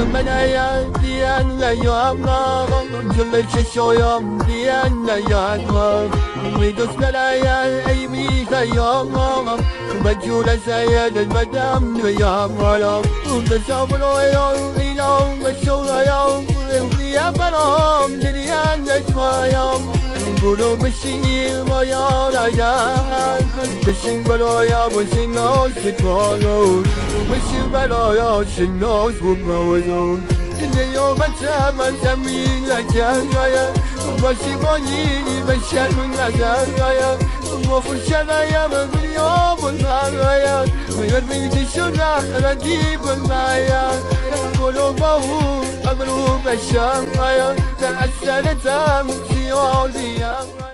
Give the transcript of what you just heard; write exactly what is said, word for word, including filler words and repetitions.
من يا ديان لا يامنا جل شويام ديان لا يامنا ويدوس بلا يا ايمي لا يامنا بجول سيد المدام لا يامنا وبسابلو يوم يوم بشولا يوم يا بنام ديان نجوا يوم بلو بشير ما يا رجال بشين بلا يا بشين ناس بتوالو بشين بلا يا شين ناس بموزون إني يوم بتمن زمين لجايا بشي بني بشين من لجايا وفرشنا يا من يوم النهاية غير بيدي شنا رديب المايا بلو بهو أغلو بشام يا تأثرت أمسي